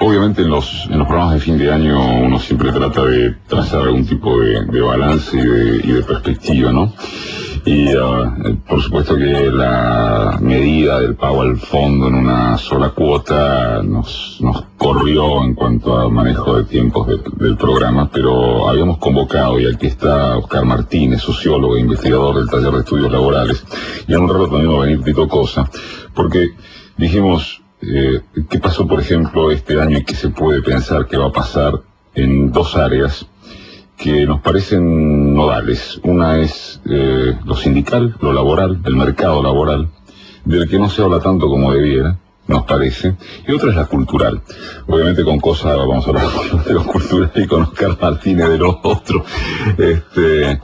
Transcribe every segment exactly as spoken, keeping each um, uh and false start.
obviamente en los, en los programas de fin de año uno siempre trata de trazar algún tipo de, de balance y de, y de perspectiva, ¿no? Y uh, por supuesto que la medida del pago al fondo en una sola cuota nos, nos corrió en cuanto a manejo de tiempos de, del programa, pero habíamos convocado, y aquí está Oscar Martínez, sociólogo e investigador del Taller de Estudios Laborales, y en un rato también va a venir Tito Cosa, porque dijimos, eh, ¿qué pasó por ejemplo este año y qué se puede pensar que va a pasar en dos áreas que nos parecen nodales? Una es eh, lo sindical, lo laboral, el mercado laboral, del que no se habla tanto como debiera, nos parece, y otra es la cultural. Obviamente con cosas, vamos a hablar de lo cultural y con Oscar Martínez de lo otro. Este,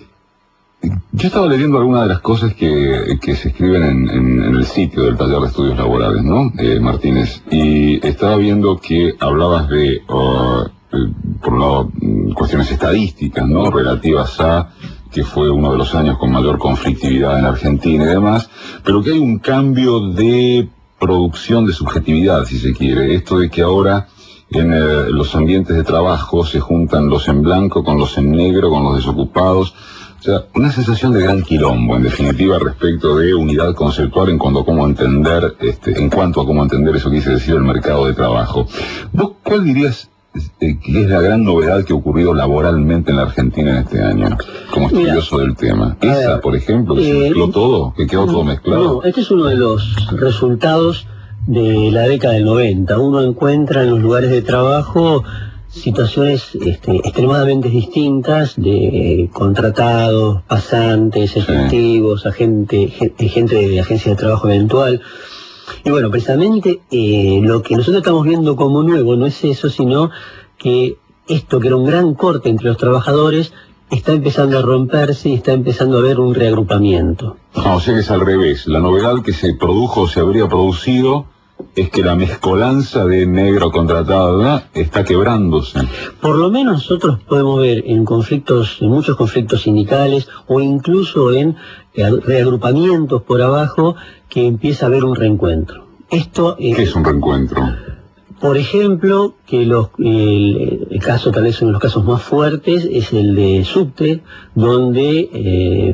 yo estaba leyendo algunas de las cosas que, que se escriben en, en, en el sitio del Taller de Estudios Laborales, ¿no, eh, Martínez? Y estaba viendo que hablabas de... Uh, por un lado, cuestiones estadísticas, ¿no?, relativas a que fue uno de los años con mayor conflictividad en Argentina y demás, pero que hay un cambio de producción de subjetividad, si se quiere. Esto de que ahora en eh, los ambientes de trabajo se juntan los en blanco con los en negro, con los desocupados. O sea, una sensación de gran quilombo, en definitiva, respecto de unidad conceptual en cuanto a cómo entender, este, en cuanto a cómo entender eso que quise decir el mercado de trabajo. ¿Vos cuál dirías que es la gran novedad que ha ocurrido laboralmente en la Argentina en este año, como estudioso Mira, del tema? Esa, ver, por ejemplo, que eh, se mezcló todo, que quedó todo mezclado. No, este es uno de los resultados de la década del noventa. Uno encuentra en los lugares de trabajo situaciones este, extremadamente distintas de contratados, pasantes, efectivos, sí. agente, gente, gente de agencia de trabajo eventual. Y bueno, precisamente eh, lo que nosotros estamos viendo como nuevo no es eso, sino que esto que era un gran corte entre los trabajadores está empezando a romperse y está empezando a haber un reagrupamiento. No, o sea que es al revés. La novedad que se produjo o se habría producido es que la mezcolanza de negro contratado, ¿verdad?, está quebrándose. Por lo menos nosotros podemos ver en conflictos, en muchos conflictos sindicales o incluso en reagrupamientos por abajo, que empieza a haber un reencuentro. Esto, eh, ¿Qué es un reencuentro? Por ejemplo, que los, el, el caso, tal vez uno de los casos más fuertes, es el de Subte, donde eh,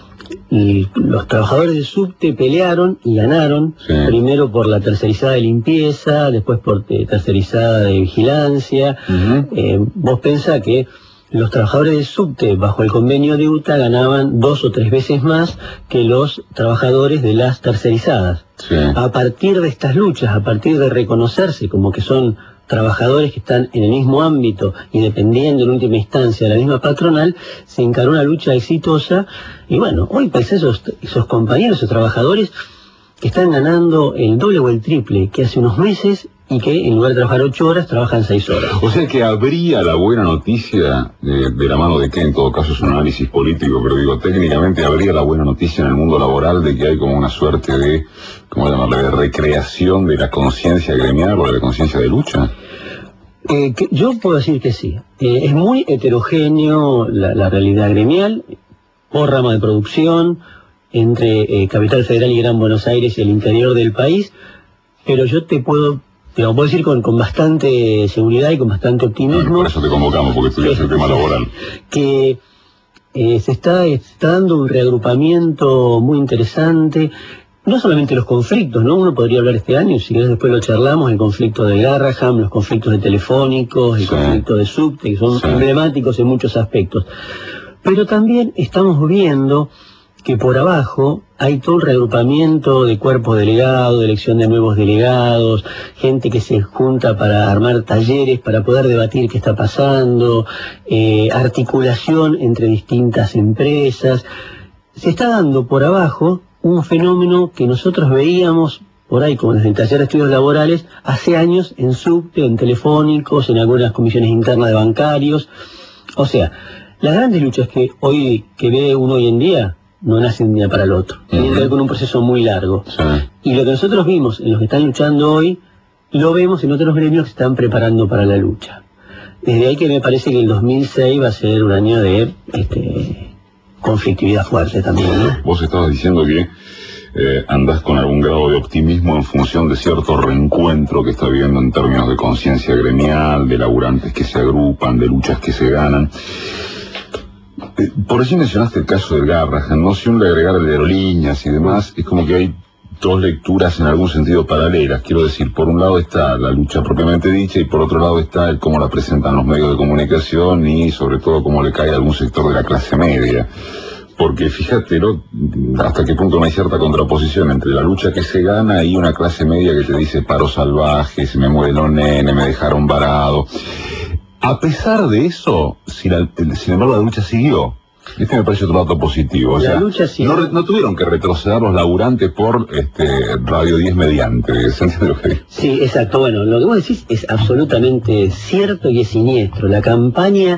y los trabajadores de Subte pelearon y ganaron, sí. primero por la tercerizada de limpieza, después por eh, tercerizada de vigilancia. Uh-huh. eh, vos pensás que los trabajadores de Subte, bajo el convenio de U T A, ganaban dos o tres veces más que los trabajadores de las tercerizadas. Sí. A partir de estas luchas, a partir de reconocerse como que son trabajadores que están en el mismo ámbito y dependiendo en última instancia de la misma patronal, se encaró una lucha exitosa. Y bueno, hoy pues esos, esos compañeros, esos trabajadores que están ganando el doble o el triple que hace unos meses, y que en lugar de trabajar ocho horas, trabajan seis horas. O sea que habría la buena noticia, de, de la mano de que en todo caso es un análisis político, pero digo, técnicamente habría la buena noticia en el mundo laboral de que hay como una suerte de, ¿cómo llamarle?, de recreación de la conciencia gremial o de la conciencia de lucha. Eh, que yo puedo decir que sí. Eh, es muy heterogéneo la, la realidad gremial, por rama de producción, entre eh, Capital Federal y Gran Buenos Aires y el interior del país, pero yo te puedo... Digamos, puedo decir con, con bastante seguridad y con bastante optimismo. Bueno, por eso te convocamos, porque estudias el tema laboral. Que eh, se está, está dando un reagrupamiento muy interesante. No solamente los conflictos, ¿no? Uno podría hablar este año, si querés después lo charlamos, el conflicto de Garraham, los conflictos de Telefónicos, el sí. conflicto de Subte, que son sí. emblemáticos en muchos aspectos. Pero también estamos viendo que por abajo hay todo un reagrupamiento de cuerpos delegados, de elección de nuevos delegados, gente que se junta para armar talleres, para poder debatir qué está pasando, eh, articulación entre distintas empresas. Se está dando por abajo un fenómeno que nosotros veíamos por ahí, como desde el Taller de Estudios Laborales, hace años en Subte, en Telefónicos, en algunas comisiones internas de bancarios. O sea, las grandes luchas que hoy que ve uno hoy en día no nacen de un día para el otro. Tienen que ver con un proceso muy largo. Sí. Y lo que nosotros vimos en los que están luchando hoy, lo vemos en otros gremios que se están preparando para la lucha. Desde ahí que me parece que el dos mil seis va a ser un año de este, conflictividad fuerte también, ¿no? Vos estabas diciendo que eh, andás con algún grado de optimismo en función de cierto reencuentro que está habiendo en términos de conciencia gremial, de laburantes que se agrupan, de luchas que se ganan. Eh, por allí mencionaste el caso del Garrahan, ¿no? Si uno le agregara el de aerolíneas y demás, es como que hay dos lecturas en algún sentido paralelas. Quiero decir, por un lado está la lucha propiamente dicha y por otro lado está el cómo la presentan los medios de comunicación y sobre todo cómo le cae a algún sector de la clase media. Porque fíjate, ¿no?, hasta qué punto no hay cierta contraposición entre la lucha que se gana y una clase media que te dice paro salvaje, se me mueren los nenes, me dejaron varado. A pesar de eso, sin, la, sin embargo, la lucha siguió. Este me parece otro dato positivo. O sea, la lucha sí. no, no tuvieron que retroceder los laburantes por este, Radio diez mediante. ¿Se entiende lo que digo? Sí, exacto. Bueno, lo que vos decís es absolutamente cierto y es siniestro. La campaña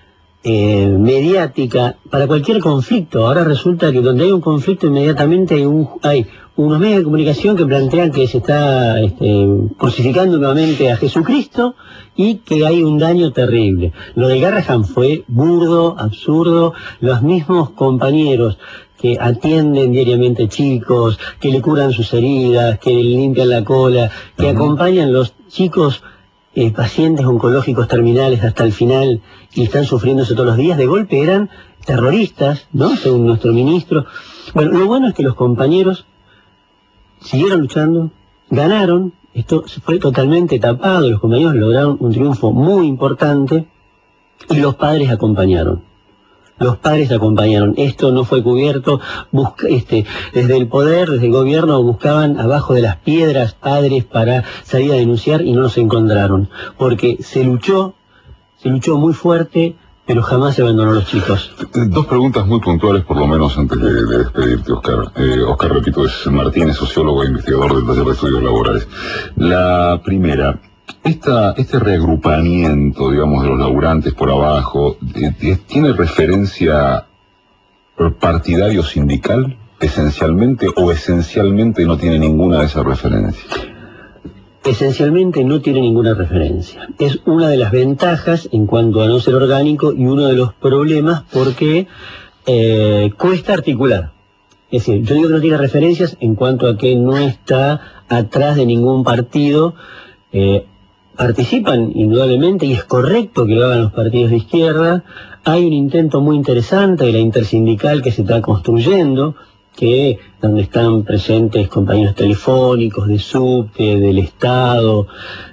eh, mediática para cualquier conflicto. Ahora resulta que donde hay un conflicto inmediatamente hay, un, hay unos medios de comunicación que plantean que se está este, crucificando nuevamente a Jesucristo y que hay un daño terrible. Lo de Garrahan fue burdo, absurdo. Los mismos compañeros que atienden diariamente chicos, que le curan sus heridas, que le limpian la cola, que uh-huh. acompañan los chicos eh, pacientes oncológicos terminales hasta el final y están sufriéndose todos los días, de golpe eran terroristas, ¿no?, según nuestro ministro. Bueno, lo bueno es que los compañeros siguieron luchando, ganaron, esto fue totalmente tapado, los compañeros lograron un triunfo muy importante y los padres acompañaron. Los padres acompañaron. Esto no fue cubierto. Busca, este, desde el poder, desde el gobierno, buscaban abajo de las piedras padres para salir a denunciar y no los encontraron. Porque se luchó, se luchó muy fuerte, pero jamás se abandonó a los chicos. Dos preguntas muy puntuales, por lo menos, antes de, de despedirte, Oscar. Eh, Oscar, repito, es Martínez, sociólogo e investigador del taller de estudios laborales. La primera, esta, este reagrupamiento, digamos, de los laburantes por abajo, eh, ¿tiene referencia partidario sindical, esencialmente, o esencialmente no tiene ninguna de esas referencias? Esencialmente no tiene ninguna referencia. Es una de las ventajas en cuanto a no ser orgánico y uno de los problemas porque eh, cuesta articular. Es decir, yo digo que no tiene referencias en cuanto a que no está atrás de ningún partido. Eh, participan indudablemente y es correcto que lo hagan los partidos de izquierda. Hay un intento muy interesante de la intersindical que se está construyendo, que donde están presentes compañeros telefónicos, de subte, del Estado,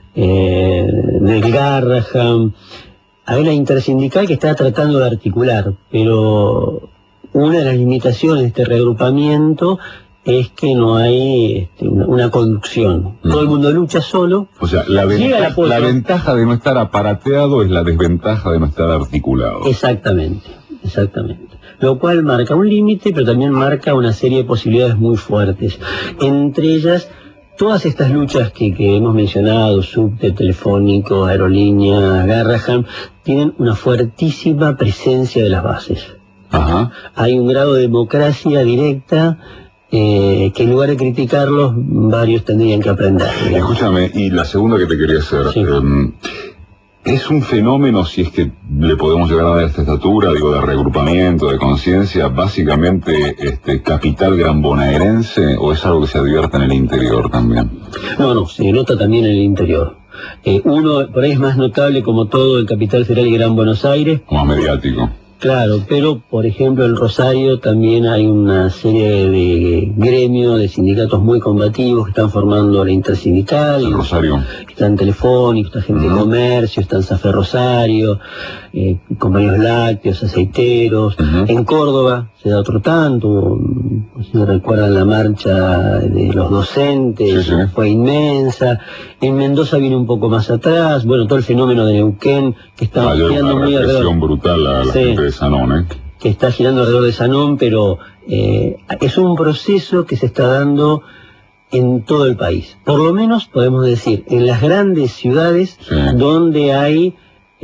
eh, del Garrahan. Hay una intersindical que está tratando de articular, pero una de las limitaciones de este reagrupamiento es que no hay este, una, una conducción. Mm. Todo el mundo lucha solo. O sea, la, venta la ventaja de no estar aparateado es la desventaja de no estar articulado. Exactamente, exactamente. Lo cual marca un límite, pero también marca una serie de posibilidades muy fuertes. Entre ellas, todas estas luchas que, que hemos mencionado, subte, telefónico, aerolínea, Garrahan, tienen una fuertísima presencia de las bases. Ajá. Hay un grado de democracia directa eh, que en lugar de criticarlos, varios tendrían que aprender. Digamos. Escúchame, y la segunda que te quería hacer... Sí. Um, ¿Es un fenómeno, si es que le podemos llegar a dar esta estatura, digo, de reagrupamiento, de conciencia, básicamente este, capital gran bonaerense, o es algo que se advierte en el interior también? No, no, se nota también en el interior. Eh, uno, por ahí es más notable como todo el capital federal y Gran Buenos Aires. Más mediático. Claro, pero por ejemplo en Rosario también hay una serie de gremios, de sindicatos muy combativos que están formando la intersindical. ¿En Rosario? Están Telefónicos, está gente uh-huh. de comercio, están Safer Rosario, eh, compañías lácteos, aceiteros. Uh-huh. En Córdoba se da otro tanto, si no recuerdan la marcha de los docentes, sí, sí. fue inmensa. En Mendoza viene un poco más atrás, bueno, todo el fenómeno de Neuquén que está girando muy alrededor. Brutal a la sí, gente de Sanón, ¿eh? Que está girando alrededor de Sanón, pero eh, es un proceso que se está dando en todo el país. Por lo menos podemos decir, en las grandes ciudades sí. donde hay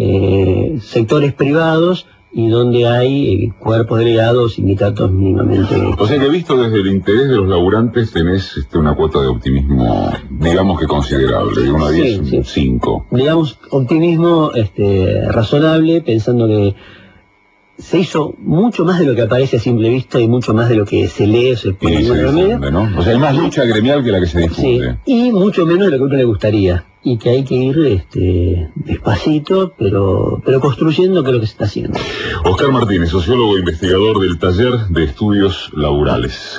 eh, sectores privados y donde hay eh, cuerpos delegados, sindicatos mínimamente... O sea que visto desde el interés de los laburantes tenés este, una cuota de optimismo, digamos que considerable, de uno a diez, sí, sí. cinco. Digamos, optimismo este, razonable, pensando que se hizo mucho más de lo que aparece a simple vista y mucho más de lo que se lee o se pone en el medio. ¿No? O sea, hay más lucha gremial que la que se difunde. Sí, y mucho menos de lo que a uno le gustaría. Y que hay que ir este, despacito, pero, pero construyendo que es lo que se está haciendo. Oscar Martínez, sociólogo e investigador del Taller de Estudios Laborales.